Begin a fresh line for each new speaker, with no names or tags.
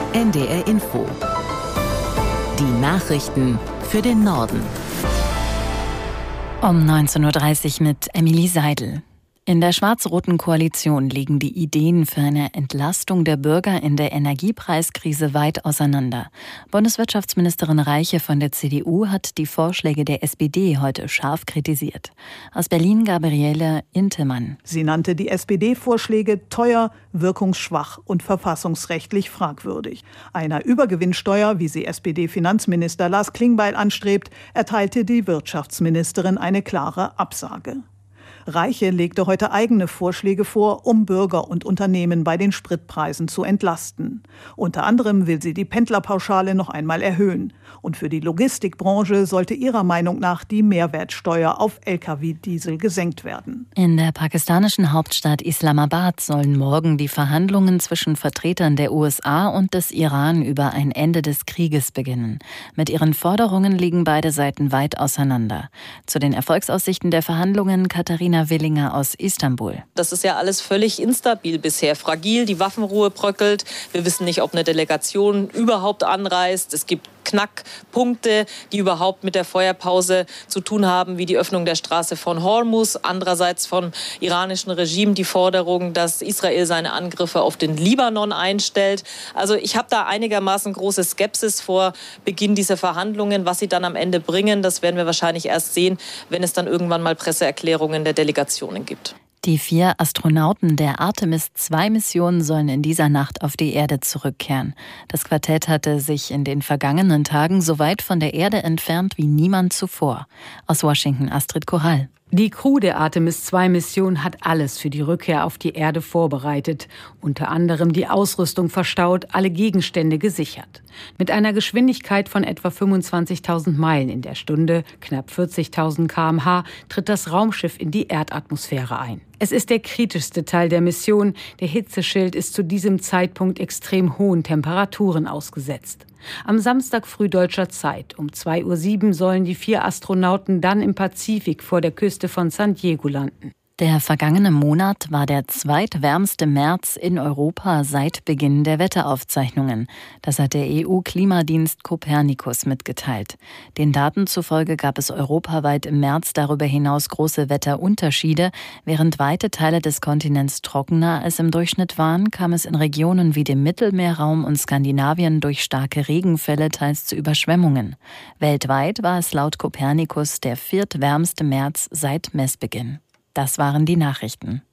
NDR Info. Die Nachrichten für den Norden.
Um 19:30 Uhr mit Emilie Seidel. In der schwarz-roten Koalition liegen die Ideen für eine Entlastung der Bürger in der Energiepreiskrise weit auseinander. Bundeswirtschaftsministerin Reiche von der CDU hat die Vorschläge der SPD heute scharf kritisiert. Aus Berlin Gabriele Intemann.
Sie nannte die SPD-Vorschläge teuer, wirkungsschwach und verfassungsrechtlich fragwürdig. Einer Übergewinnsteuer, wie sie SPD-Finanzminister Lars Klingbeil anstrebt, erteilte die Wirtschaftsministerin eine klare Absage. Reiche legte heute eigene Vorschläge vor, um Bürger und Unternehmen bei den Spritpreisen zu entlasten. Unter anderem will sie die Pendlerpauschale noch einmal erhöhen. Und für die Logistikbranche sollte ihrer Meinung nach die Mehrwertsteuer auf Lkw-Diesel gesenkt werden.
In der pakistanischen Hauptstadt Islamabad sollen morgen die Verhandlungen zwischen Vertretern der USA und des Iran über ein Ende des Krieges beginnen. Mit ihren Forderungen liegen beide Seiten weit auseinander. Zu den Erfolgsaussichten der Verhandlungen Katharina Willinger aus Istanbul.
Das ist ja alles völlig instabil bisher, fragil, die Waffenruhe bröckelt. Wir wissen nicht, ob eine Delegation überhaupt anreist. Es gibt Knackpunkte, die überhaupt mit der Feuerpause zu tun haben, wie die Öffnung der Straße von Hormuz. Andererseits vom iranischen Regime die Forderung, dass Israel seine Angriffe auf den Libanon einstellt. Also ich habe da einigermaßen große Skepsis vor Beginn dieser Verhandlungen. Was sie dann am Ende bringen, das werden wir wahrscheinlich erst sehen, wenn es dann irgendwann mal Presseerklärungen der Delegationen gibt.
Die 4 Astronauten der Artemis-II-Mission sollen in dieser Nacht auf die Erde zurückkehren. Das Quartett hatte sich in den vergangenen Tagen so weit von der Erde entfernt wie niemand zuvor. Aus Washington Astrid Korall.
Die Crew der Artemis-II-Mission hat alles für die Rückkehr auf die Erde vorbereitet. Unter anderem die Ausrüstung verstaut, alle Gegenstände gesichert. Mit einer Geschwindigkeit von etwa 25.000 Meilen in der Stunde, knapp 40.000 km/h, tritt das Raumschiff in die Erdatmosphäre ein. Es ist der kritischste Teil der Mission. Der Hitzeschild ist zu diesem Zeitpunkt extrem hohen Temperaturen ausgesetzt. Am Samstag früh deutscher Zeit um 2:07 Uhr sollen die 4 Astronauten dann im Pazifik vor der Küste von San Diego landen.
Der vergangene Monat war der zweitwärmste März in Europa seit Beginn der Wetteraufzeichnungen. Das hat der EU-Klimadienst Copernicus mitgeteilt. Den Daten zufolge gab es europaweit im März darüber hinaus große Wetterunterschiede. Während weite Teile des Kontinents trockener als im Durchschnitt waren, kam es in Regionen wie dem Mittelmeerraum und Skandinavien durch starke Regenfälle teils zu Überschwemmungen. Weltweit war es laut Copernicus der viertwärmste März seit Messbeginn. Das waren die Nachrichten.